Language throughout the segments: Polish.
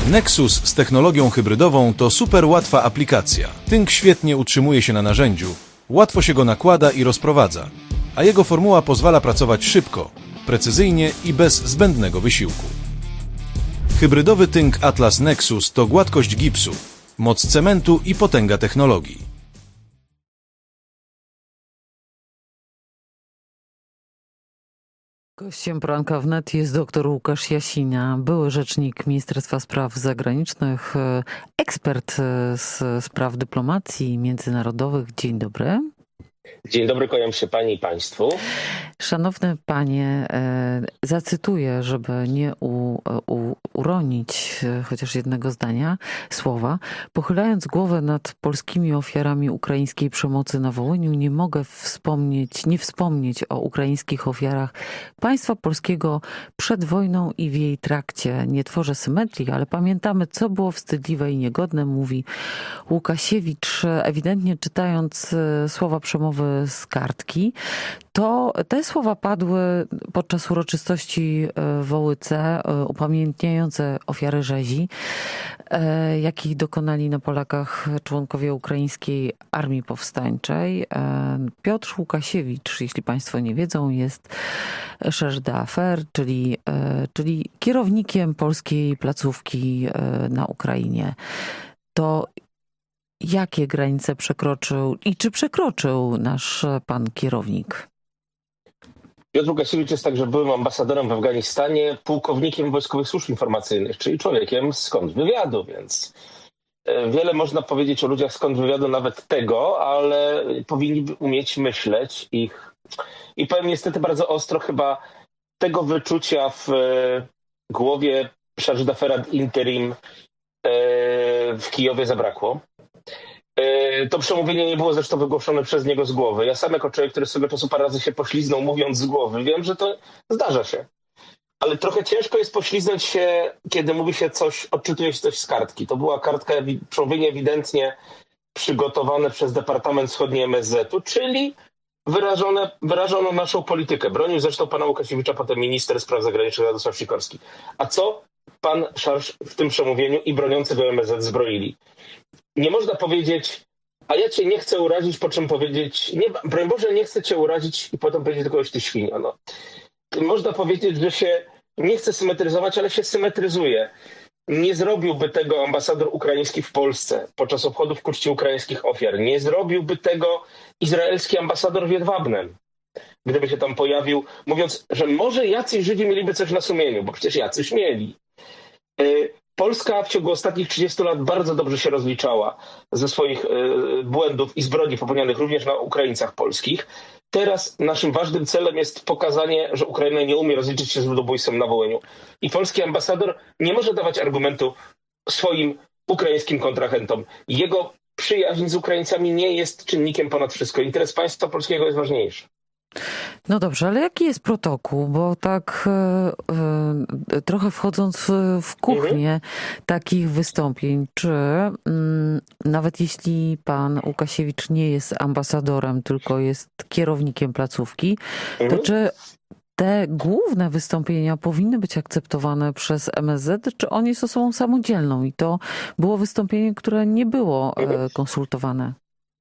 Nexus z technologią hybrydową to super łatwa aplikacja. Tynk świetnie utrzymuje się na narzędziu, łatwo się go nakłada i rozprowadza, a jego formuła pozwala pracować szybko, precyzyjnie i bez zbędnego wysiłku. Hybrydowy tynk Atlas Nexus to gładkość gipsu, moc cementu i potęga technologii. Gościem poranka wnet jest dr Łukasz Jasina, były rzecznik Ministerstwa Spraw Zagranicznych, ekspert z spraw dyplomacji międzynarodowych. Dzień dobry. Dzień dobry, kłaniam się pani i państwu. Szanowny panie, zacytuję, żeby nie uronić chociaż jednego zdania, słowa. Pochylając głowę nad polskimi ofiarami ukraińskiej przemocy na Wołyniu, nie mogę nie wspomnieć o ukraińskich ofiarach państwa polskiego przed wojną i w jej trakcie. Nie tworzę symetrii, ale pamiętamy, co było wstydliwe i niegodne, mówi Łukasiewicz, ewidentnie czytając słowa przemowy z kartki. To te słowa padły podczas uroczystości w Wołyce, upamiętniające ofiary rzezi, jakich dokonali na Polakach członkowie ukraińskiej Armii Powstańczej. Piotr Łukasiewicz, jeśli państwo nie wiedzą, jest chargé d'affaires, czyli kierownikiem polskiej placówki na Ukrainie. To jakie granice przekroczył i czy przekroczył nasz pan kierownik? Piotr Łukasiewicz jest także byłym ambasadorem w Afganistanie, pułkownikiem wojskowych służb informacyjnych, czyli człowiekiem z kontrwywiadu, więc wiele można powiedzieć o ludziach z kontrwywiadu, nawet tego, ale powinni umieć myśleć i powiem niestety bardzo ostro, chyba tego wyczucia w głowie chargé d'affaires ad interim w Kijowie zabrakło. To przemówienie nie było zresztą wygłoszone przez niego z głowy. Ja sam jako człowiek, który swego czasu parę razy się pośliznął mówiąc z głowy, wiem, że to zdarza się. Ale trochę ciężko jest pośliznąć się, kiedy mówi się coś, odczytuje się coś z kartki. To była kartka, przemówienie ewidentnie przygotowane przez Departament Wschodni MSZ-u, czyli wyrażono naszą politykę. Bronił zresztą pana Łukasiewicza potem minister spraw zagranicznych Radosław Sikorski. A co pan Szarż w tym przemówieniu i broniący go MSZ zbroili? Nie można powiedzieć, a ja cię nie chcę urazić, po czym powiedzieć, nie, broń Boże, nie chcę cię urazić i potem powiedzieć do kogoś, ty świnio. No. Można powiedzieć, że się nie chce symetryzować, ale się symetryzuje. Nie zrobiłby tego ambasador ukraiński w Polsce podczas obchodów ku czci ukraińskich ofiar. Nie zrobiłby tego izraelski ambasador w Jedwabnem, gdyby się tam pojawił, mówiąc, że może jacyś Żydzi mieliby coś na sumieniu, bo przecież jacyś mieli. Polska w ciągu ostatnich 30 lat bardzo dobrze się rozliczała ze swoich błędów i zbrodni popełnionych również na Ukraińcach polskich. Teraz naszym ważnym celem jest pokazanie, że Ukraina nie umie rozliczyć się z ludobójstwem na Wołyniu. I polski ambasador nie może dawać argumentu swoim ukraińskim kontrahentom. Jego przyjaźń z Ukraińcami nie jest czynnikiem ponad wszystko. Interes państwa polskiego jest ważniejszy. No dobrze, ale jaki jest protokół? Bo tak trochę wchodząc w kuchnię takich wystąpień, czy nawet jeśli pan Łukasiewicz nie jest ambasadorem, tylko jest kierownikiem placówki, to czy te główne wystąpienia powinny być akceptowane przez MSZ, czy on jest osobą samodzielną i to było wystąpienie, które nie było konsultowane?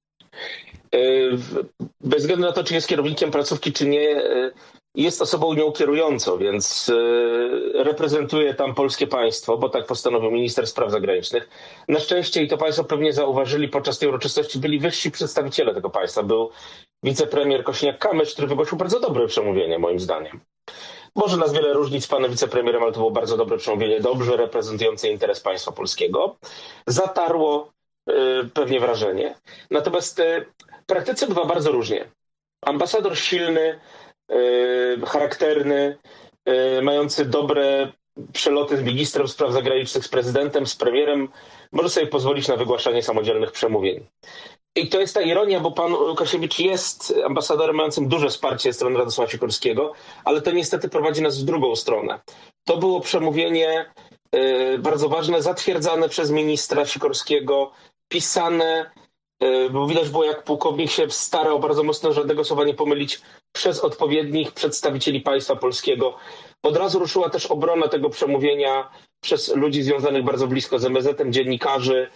Bez względu na to, czy jest kierownikiem placówki, czy nie, jest osobą nią kierującą, więc reprezentuje tam polskie państwo, bo tak postanowił minister spraw zagranicznych. Na szczęście, i to państwo pewnie zauważyli, podczas tej uroczystości byli wyżsi przedstawiciele tego państwa. Był wicepremier Kosiniak-Kamysz, który wygłosił bardzo dobre przemówienie, moim zdaniem. Może nas wiele różnic z panem wicepremierem, ale to było bardzo dobre przemówienie, dobrze reprezentujące interes państwa polskiego. Zatarło pewnie wrażenie. Natomiast w praktyce bywa bardzo różnie. Ambasador silny, charakterny, mający dobre przeloty z ministrem spraw zagranicznych, z prezydentem, z premierem, może sobie pozwolić na wygłaszanie samodzielnych przemówień. I to jest ta ironia, bo pan Łukasiewicz jest ambasadorem mającym duże wsparcie ze strony Radosława Sikorskiego, ale to niestety prowadzi nas w drugą stronę. To było przemówienie bardzo ważne, zatwierdzane przez ministra Sikorskiego, pisane, bo widać było, jak pułkownik się starał bardzo mocno żadnego słowa nie pomylić przez odpowiednich przedstawicieli państwa polskiego. Od razu ruszyła też obrona tego przemówienia przez ludzi związanych bardzo blisko z MSZ-em, dziennikarzy,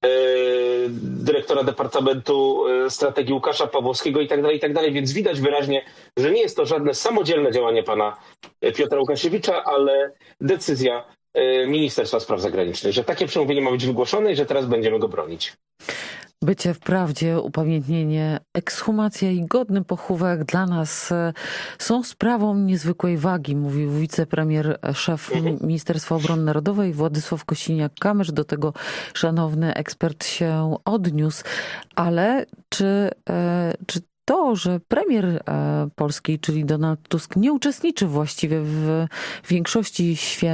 dyrektora Departamentu Strategii Łukasza Pawłowskiego i tak dalej. Więc widać wyraźnie, że nie jest to żadne samodzielne działanie pana Piotra Łukasiewicza, ale decyzja Ministerstwa Spraw Zagranicznych, że takie przemówienie ma być wygłoszone i że teraz będziemy go bronić. Bycie w prawdzie, upamiętnienie, ekshumacja i godny pochówek dla nas są sprawą niezwykłej wagi, mówił wicepremier, szef Ministerstwa Obrony Narodowej Władysław Kosiniak-Kamysz. Do tego szanowny ekspert się odniósł. Ale czy to, że premier Polski, czyli Donald Tusk, nie uczestniczy właściwie w większości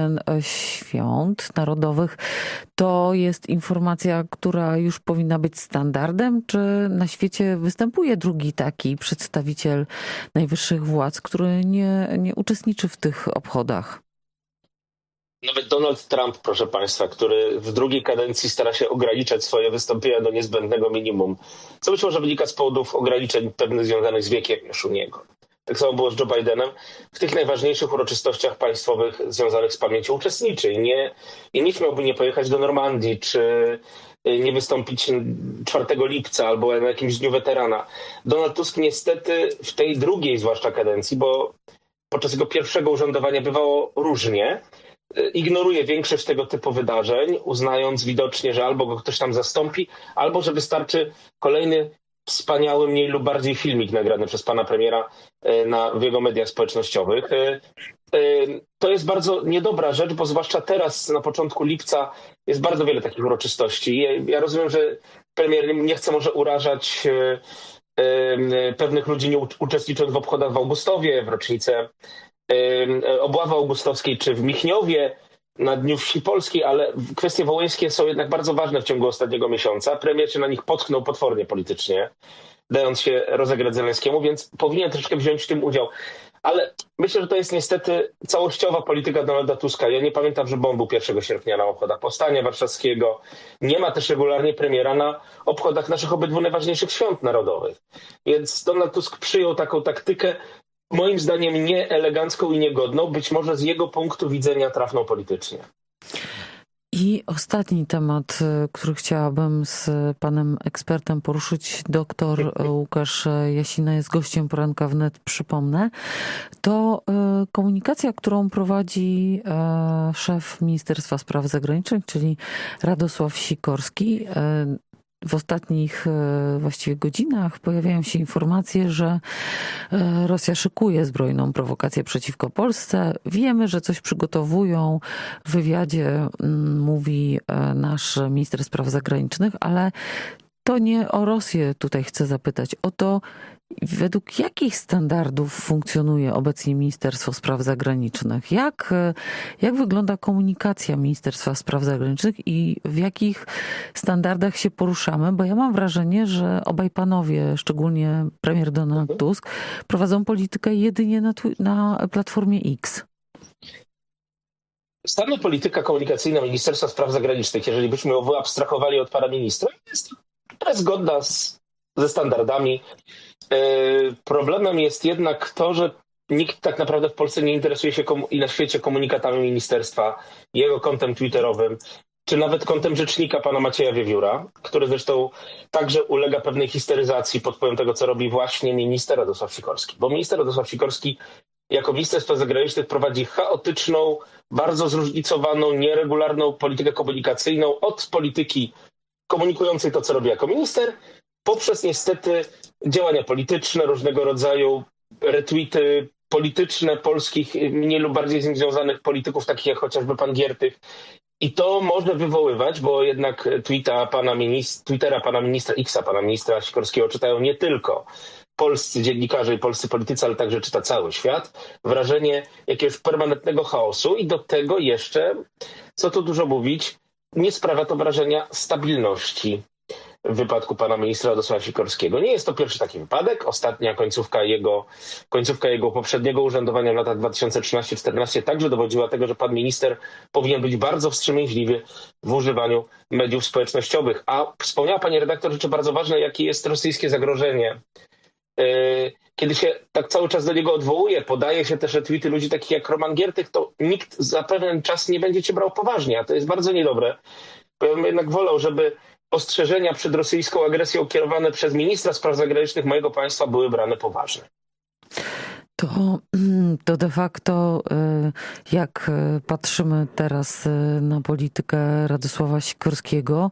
świąt narodowych, to jest informacja, która już powinna być standardem? Czy na świecie występuje drugi taki przedstawiciel najwyższych władz, który nie uczestniczy w tych obchodach? Nawet Donald Trump, proszę państwa, który w drugiej kadencji stara się ograniczać swoje wystąpienia do niezbędnego minimum, co być może wynika z powodów ograniczeń pewnych związanych z wiekiem już u niego. Tak samo było z Joe Bidenem. W tych najważniejszych uroczystościach państwowych związanych z pamięcią uczestniczy i nie śmiałby nie pojechać do Normandii, czy nie wystąpić 4 lipca albo na jakimś dniu weterana. Donald Tusk niestety w tej drugiej zwłaszcza kadencji, bo podczas jego pierwszego urzędowania bywało różnie, ignoruje większość tego typu wydarzeń, uznając widocznie, że albo go ktoś tam zastąpi, albo że wystarczy kolejny wspaniały, mniej lub bardziej filmik nagrany przez pana premiera w jego mediach społecznościowych. To jest bardzo niedobra rzecz, bo zwłaszcza teraz, na początku lipca, jest bardzo wiele takich uroczystości. Ja rozumiem, że premier nie chce może urażać pewnych ludzi, nie uczestnicząc w obchodach w Augustowie, w rocznicę obławy augustowskiej, czy w Michniowie na Dniu Wsi Polskiej, ale kwestie wołyńskie są jednak bardzo ważne w ciągu ostatniego miesiąca. Premier się na nich potknął potwornie politycznie, dając się rozegrać Zełenskiemu, więc powinien troszkę wziąć w tym udział. Ale myślę, że to jest niestety całościowa polityka Donalda Tuska. Ja nie pamiętam, żeby on był 1 sierpnia na obchodach Powstania Warszawskiego. Nie ma też regularnie premiera na obchodach naszych obydwu najważniejszych świąt narodowych. Więc Donald Tusk przyjął taką taktykę, moim zdaniem nie elegancką i niegodną, być może z jego punktu widzenia trafną politycznie. I ostatni temat, który chciałabym z panem ekspertem poruszyć, doktor Łukasz Jasina jest gościem poranka wnet, przypomnę, to komunikacja, którą prowadzi szef Ministerstwa Spraw Zagranicznych, czyli Radosław Sikorski. W ostatnich właściwie godzinach pojawiają się informacje, że Rosja szykuje zbrojną prowokację przeciwko Polsce. Wiemy, że coś przygotowują. W wywiadzie mówi nasz minister spraw zagranicznych, ale to nie o Rosję tutaj chcę zapytać. O to, według jakich standardów funkcjonuje obecnie Ministerstwo Spraw Zagranicznych? Jak wygląda komunikacja Ministerstwa Spraw Zagranicznych i w jakich standardach się poruszamy? Bo ja mam wrażenie, że obaj panowie, szczególnie premier Donald Tusk, prowadzą politykę jedynie na platformie X. Stanu polityka komunikacyjna Ministerstwa Spraw Zagranicznych, jeżeli byśmy ją wyabstrahowali od pana ministra, jest zgodna ze standardami. Problemem jest jednak to, że nikt tak naprawdę w Polsce nie interesuje się i na świecie komunikatami ministerstwa, jego kontem twitterowym, czy nawet kontem rzecznika pana Macieja Wiewióra, który zresztą także ulega pewnej histeryzacji pod wpływem tego, co robi właśnie minister Radosław Sikorski. Bo minister Radosław Sikorski jako minister spraw zagranicznych prowadzi chaotyczną, bardzo zróżnicowaną, nieregularną politykę komunikacyjną od polityki komunikującej to, co robi jako minister, poprzez niestety działania polityczne, różnego rodzaju retweety polityczne polskich, mniej lub bardziej z nim związanych polityków, takich jak chociażby pan Giertych. I to może wywoływać, bo jednak Twittera pana ministra Xa, pana ministra Sikorskiego czytają nie tylko polscy dziennikarze i polscy politycy, ale także czyta cały świat, wrażenie jakiegoś permanentnego chaosu i do tego jeszcze, co tu dużo mówić, nie sprawia to wrażenia stabilności w wypadku pana ministra Radosława Sikorskiego. Nie jest to pierwszy taki wypadek. Ostatnia końcówka jego poprzedniego urzędowania w latach 2013-2014 także dowodziła tego, że pan minister powinien być bardzo wstrzemięźliwy w używaniu mediów społecznościowych. A wspomniała pani redaktor rzeczy bardzo ważne, jakie jest rosyjskie zagrożenie Kiedy się tak cały czas do niego odwołuje, podaje się też retweety ludzi takich jak Roman Giertych, to nikt za pewien czas nie będzie cię brał poważnie, a to jest bardzo niedobre. Bo ja bym jednak wolał, żeby ostrzeżenia przed rosyjską agresją kierowane przez ministra spraw zagranicznych mojego państwa były brane poważnie. To de facto, jak patrzymy teraz na politykę Radosława Sikorskiego,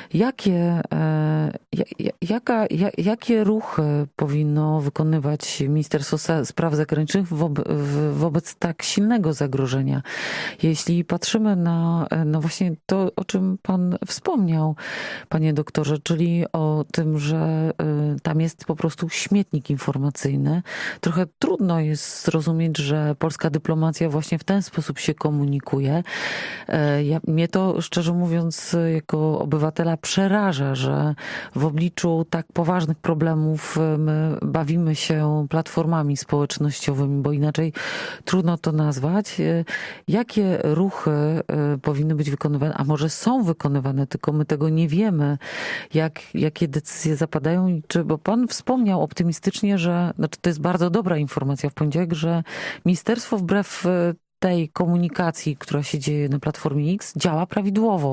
jakie ruchy powinno wykonywać Ministerstwo Spraw Zagranicznych wobec tak silnego zagrożenia? Jeśli patrzymy na właśnie to, o czym pan wspomniał, panie doktorze, czyli o tym, że tam jest po prostu śmietnik informacyjny. Trochę trudno jest zrozumieć, że polska dyplomacja właśnie w ten sposób się komunikuje. Mnie to, szczerze mówiąc, jako obywatela przeraża, że w obliczu tak poważnych problemów my bawimy się platformami społecznościowymi, bo inaczej trudno to nazwać. Jakie ruchy powinny być wykonywane, a może są wykonywane, tylko my tego nie wiemy, jakie decyzje zapadają, bo pan wspomniał optymistycznie, że to jest bardzo dobra informacja w poniedziałek, że ministerstwo wbrew tej komunikacji, która się dzieje na Platformie X, działa prawidłowo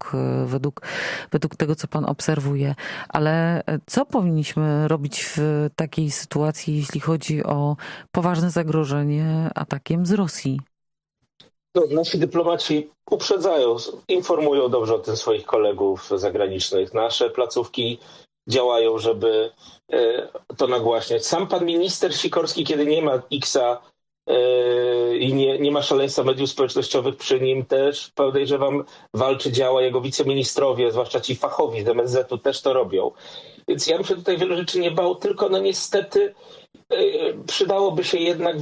według tego, co pan obserwuje. Ale co powinniśmy robić w takiej sytuacji, jeśli chodzi o poważne zagrożenie atakiem z Rosji? Nasi dyplomaci uprzedzają, informują dobrze o tym swoich kolegów zagranicznych. Nasze placówki działają, żeby to nagłaśniać. Sam pan minister Sikorski, kiedy nie ma X-a i nie ma szaleństwa mediów społecznościowych przy nim, też podejrzewam walczy, działa. Jego wiceministrowie, zwłaszcza ci fachowi z MSZ-u też to robią. Więc ja bym się tutaj wiele rzeczy nie bał, tylko niestety przydałoby się jednak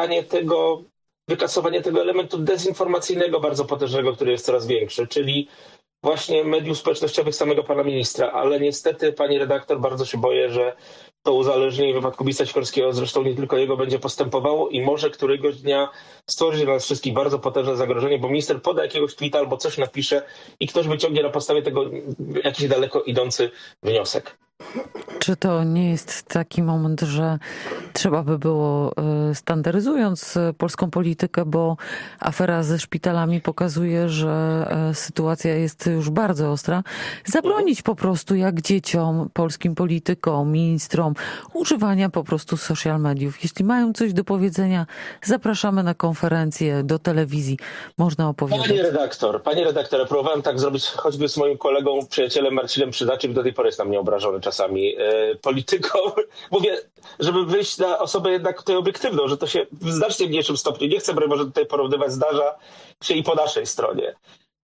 wykasowanie tego elementu dezinformacyjnego bardzo potężnego, który jest coraz większy, czyli właśnie mediów społecznościowych samego pana ministra, ale niestety, pani redaktor, bardzo się boję, że to uzależnienie w wypadku ministra Sikorskiego, zresztą nie tylko jego, będzie postępowało i może któregoś dnia stworzyć dla nas wszystkich bardzo potężne zagrożenie, bo minister poda jakiegoś tweeta albo coś napisze i ktoś wyciągnie na podstawie tego jakiś daleko idący wniosek. Czy to nie jest taki moment, że trzeba by było, standaryzując polską politykę, bo afera ze szpitalami pokazuje, że sytuacja jest już bardzo ostra, zabronić po prostu jak dzieciom, polskim politykom, ministrom używania po prostu social mediów. Jeśli mają coś do powiedzenia, zapraszamy na konferencję, do telewizji. Można opowiadać. Pani redaktor, ja próbowałem tak zrobić choćby z moim kolegą, przyjacielem Marcinem Przydaczym, do tej pory jest na mnie obrażony czasami polityką. Mówię, żeby wyjść na osobę jednak tutaj obiektywną, że to się w znacznie mniejszym stopniu, nie chcę, może tutaj porównywać, zdarza się i po naszej stronie.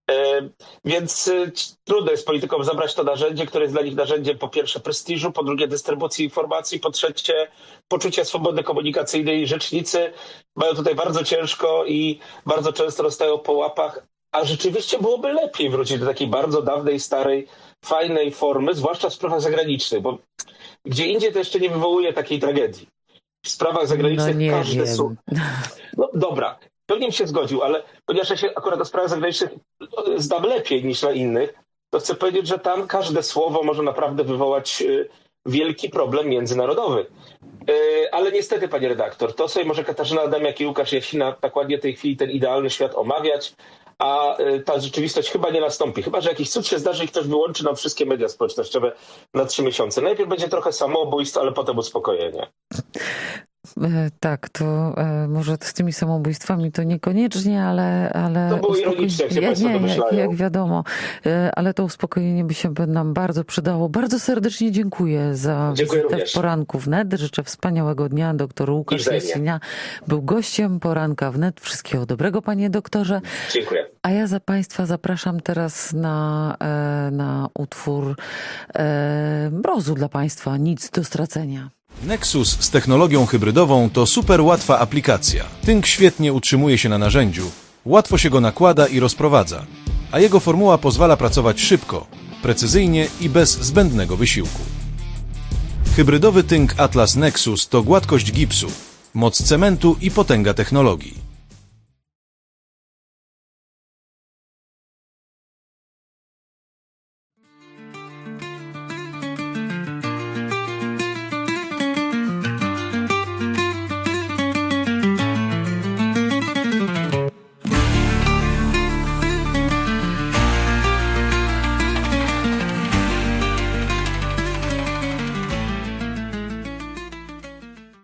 Więc trudno jest politykom zabrać to narzędzie, które jest dla nich narzędziem po pierwsze prestiżu, po drugie dystrybucji informacji, po trzecie poczucia swobody komunikacyjnej. Rzecznicy mają tutaj bardzo ciężko i bardzo często dostają po łapach, a rzeczywiście byłoby lepiej wrócić do takiej bardzo dawnej, starej, fajnej formy, zwłaszcza w sprawach zagranicznych, bo gdzie indziej to jeszcze nie wywołuje takiej tragedii. W sprawach zagranicznych każde słowo. No dobra, pewnie bym się zgodził, ale ponieważ ja się akurat o sprawach zagranicznych znam lepiej niż na innych, to chcę powiedzieć, że tam każde słowo może naprawdę wywołać wielki problem międzynarodowy. Ale niestety, pani redaktor, to sobie może Katarzyna Adamiak i Łukasz Jasina tak ładnie w tej chwili ten idealny świat omawiać, a ta rzeczywistość chyba nie nastąpi. Chyba że jakiś cud się zdarzy i ktoś wyłączy nam wszystkie media społecznościowe na 3 miesiące. Najpierw będzie trochę samobójstw, ale potem uspokojenie. Tak, to może z tymi samobójstwami to niekoniecznie, ale to było ironicznie, jak się państwo domyślają. Jak wiadomo, ale to uspokojenie by się nam bardzo przydało. Bardzo serdecznie dziękuję za wizytę w Poranku Wnet. Życzę wspaniałego dnia. Doktor Łukasz Jasina był gościem Poranka Wnet. Wszystkiego dobrego, panie doktorze. Dziękuję. A ja za państwa zapraszam teraz na utwór Mrozu dla państwa. Nic do stracenia. Nexus z technologią hybrydową to super łatwa aplikacja. Tynk świetnie utrzymuje się na narzędziu, łatwo się go nakłada i rozprowadza, a jego formuła pozwala pracować szybko, precyzyjnie i bez zbędnego wysiłku. Hybrydowy tynk Atlas Nexus to gładkość gipsu, moc cementu i potęga technologii.